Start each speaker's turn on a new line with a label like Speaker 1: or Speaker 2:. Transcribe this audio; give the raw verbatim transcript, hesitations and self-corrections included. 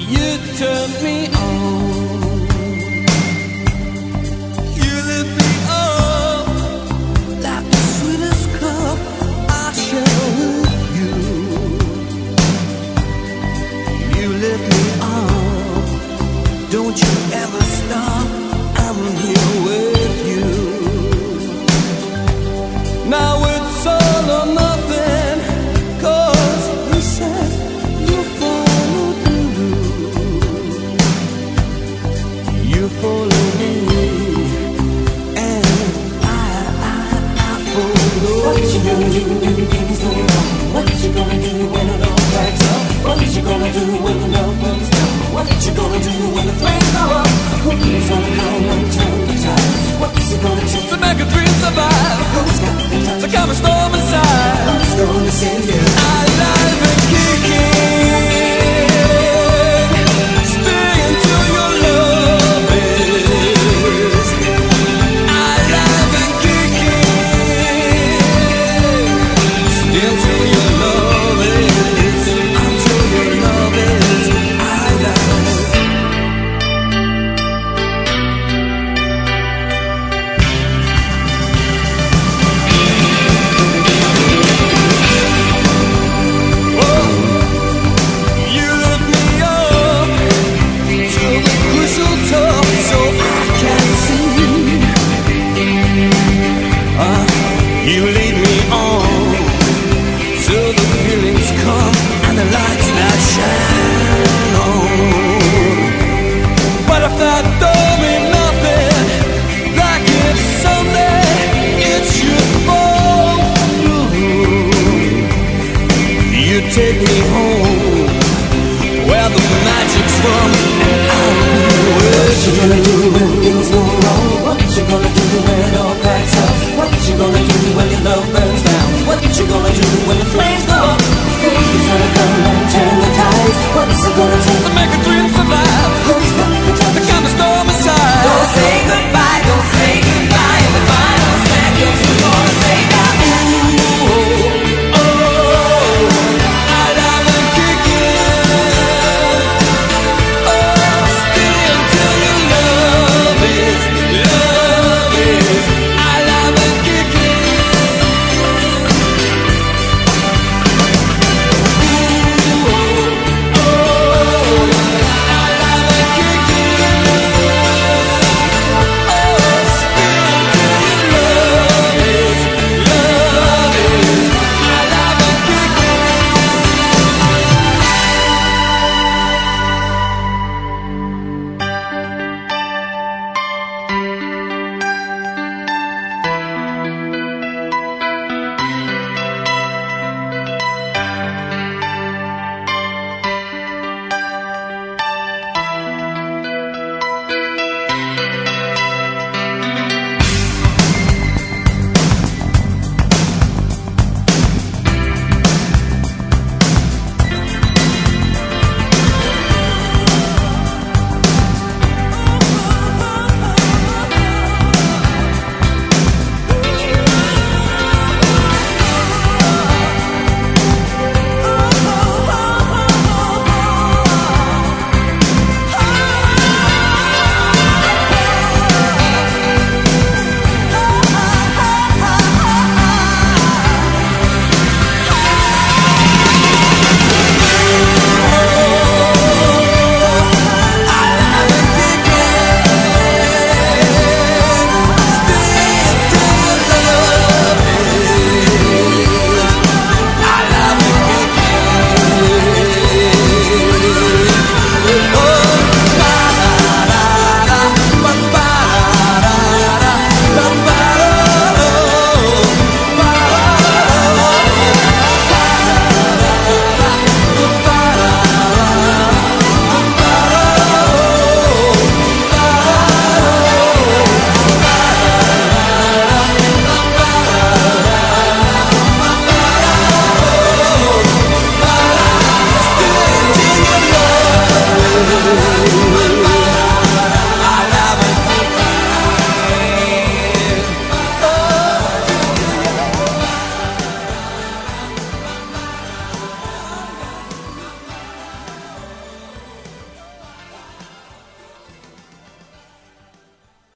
Speaker 1: You turned me on. You lit me up like the sweetest cup I share with you. You lit me up. Don't you ever stop. I'm here with you. Now it's all or nothing, 'cause you said you follow through. You follow me, and I, I, I follow.
Speaker 2: What you gonna do when the things go wrong? What you gonna do when it all backs up? What you gonna do when the love comes down? What you gonna do when the flames go up? Who's gonna come and turn the tide? What's it gonna take
Speaker 1: To make a dream survive,
Speaker 2: Who's got the time?
Speaker 1: to calm a storm inside.
Speaker 2: Who's gonna save you?
Speaker 1: Alive and kicking, stay until your love is. Alive and kicking, stay until your love is. Until your love is alive. You lift me up to the crucial top so I can see. Uh, you lead me on till the feelings come and the lights that shine on. But if that don't mean nothing, like if someday it should fall through, you take me home where the magic's from, and I'll be with
Speaker 2: What you gonna do